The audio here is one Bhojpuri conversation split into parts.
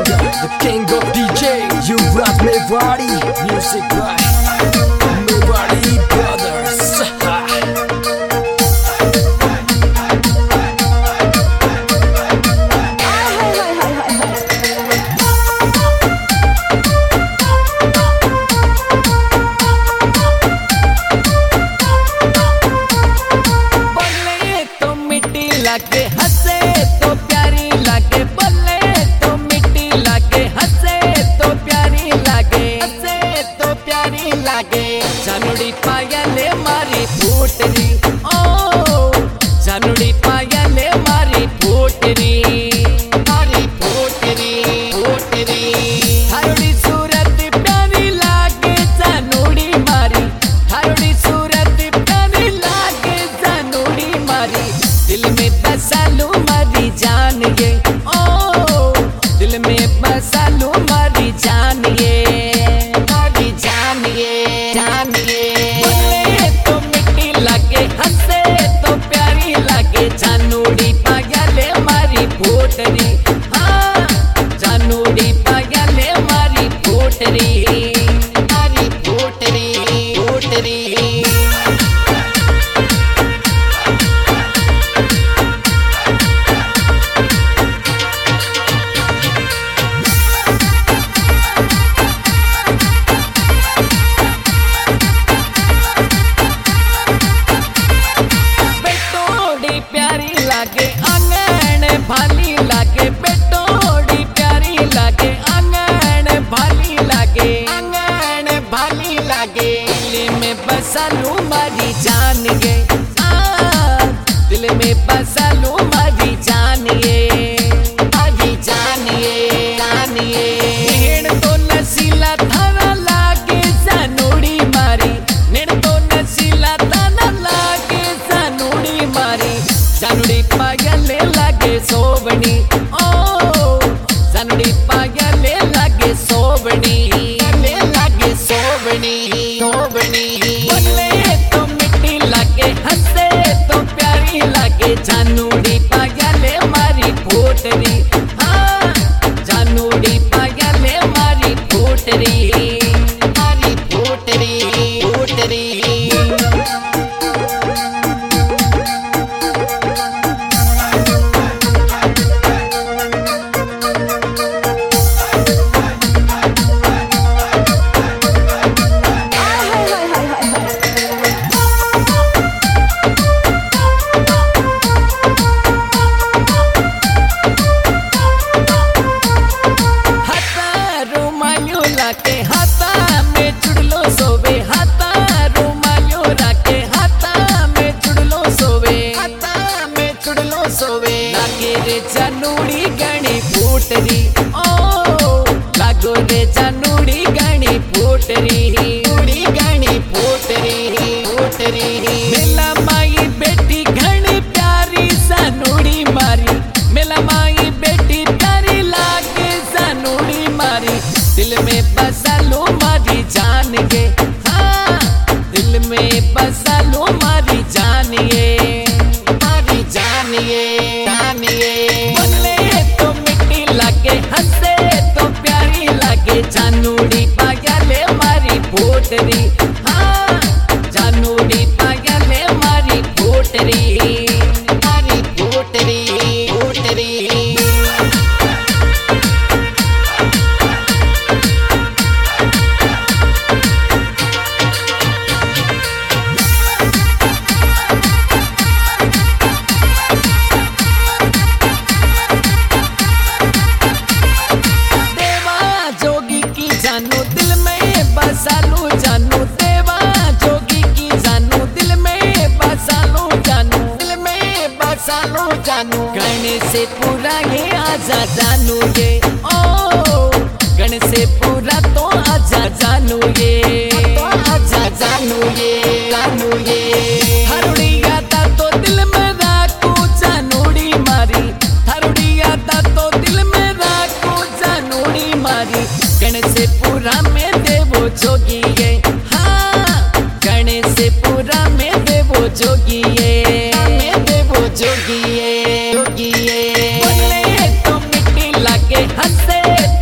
the king of DJ, Yuvraj Mewari, music by Mewari Brothers. बोले तो मिट्टी लागे हंसे तो प्यारी लागे, बोले तो मिट्टी लागे हंसे तो प्यारी लागे, हंसे तो प्यारी लागे। जानुड़ी पायले मारी फूटरी, ओ जानुड़ी पायले मारी फूटरी, मारी फूटरी फूटरी। थारुड़ी सूरत प्यारी लागे जानुड़ी मारी, थारुड़ी सूरत प्यारी लागे जानुड़ी मारी। दिल में बसा लूं मारी जान ये, ओ दिल में बसा लूं मारी जान ये, मारी जान ये, जान ये। बोले तो मिट्टी लागे हंसे तो प्यारी लागे, जानुड़ी पायले मारी फूटरी, हाँ जानुड़ी पायले मारी फूटरी, मारी फूटरी फूटरी। बेटोड़ी प्यारी लागे आंगन भाली लागे, बेटोड़ी प्यारी लागे आंगन भाली लागे, आंगन भाली लागे। दिल में बसा लूं मारी जान ये, दिल में बसा लूं मारी जान ये, मारी जान ये, जान ये। नेण तो नसीला थारा लागे जानुड़ी मारी, नेण तो नसीला थारा लागे जानुड़ी मारी। जानुड़ी पायले लागे सोबनी, ओ जानुड़ी पायले लागे सोबनी, ले लागे सोबनी सोबनी। बोले तो मिट्टी लागे हंसे तो प्यारी लागे, जानुड़ी पायले मारी फूटरी, हाँ जानुड़ी पायले मारी फूटरी, मारी फूटरी फूटरी। लाके हाथा में चुड़लो सोवे, हाथा रुमालियो राके हाथा में चुड़लो सोवे, हाथा में चुड़लो सोवे। लागे रे जानुड़ी गणी फूटरी, ओ लागो रे जानुड़ी गणी फूटरी, उड़ी गणी फूटरी फूटरी। मेला माई बेटी घणी प्यारी जानुड़ी मारी, मेला माई बेटी प्यारी लागे जानुड़ी मारी। दिल में बसा लो मारी जान ये, हाँ दिल में बसा लो मारी जान ये, मारी जान ये, जान ये। बोले तो मिट्टी लागे हंसे तो प्यारी लागे, जानुड़ी पायले मारी फूटरी, हाँ जानुड़ी पायले मारी फूटरी, मारी फूटरी फूटरी। जानू दिल में बसा लूं जानू, देवा जोगी की जानू दिल में बसा लूं जानू, दिल में बसा लूं जानू। गण से पूरा ये आजा जानू ये, ओ गण से पूरा तो आजा जानू ये, तो आजा जानू ये, जानू ये। थारुड़िया दा तो दिल में राखू जानुड़ी मारी, थारुड़िया दा तो दिल में राखू जानुड़ी मारी। गण से पूरा में देवो जोगी ये, हाँ गण से पूरा में देवो जोगी ये, में देवो जोगी ये, जोगी ये। बोले तो मिट्टी लागे हंसे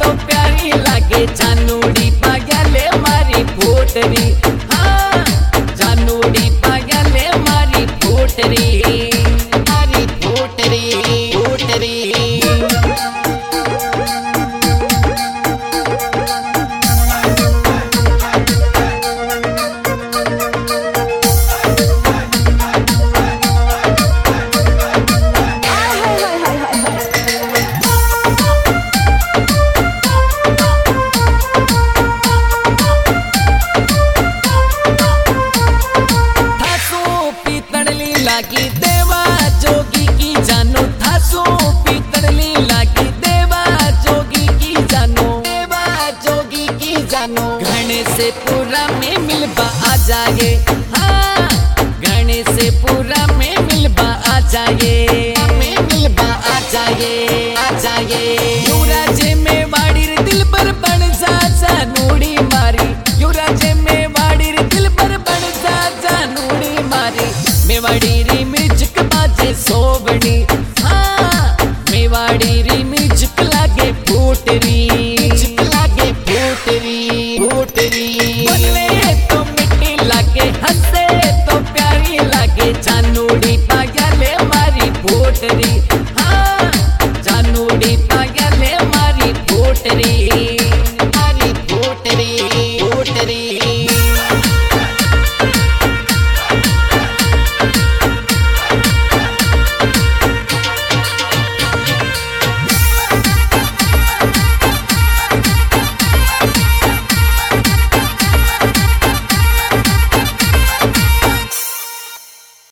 से पूरा में मिलबा आ जाए, हाँ गाने से पूरा में मिलबा आ जाए, में मिलबा आ जाए, आ जाए। युवराज में वाड़ीर दिल पर बन जा नूड़ी मारी, युवराज में वाड़ीर दिल पर बन जा नूड़ी मारी। मेवाड़ी री म्यूजिक बाजे सोबड़ी, हाँ मेवाड़ी री म्यूजिक लागे फूटरी, म्यूजिक लागे फूटरी, फूटरी। बोले तो मिट्टी लागे, हंसे तो प्यारी लागे, जानूड़ी पागले मारी फूटरी।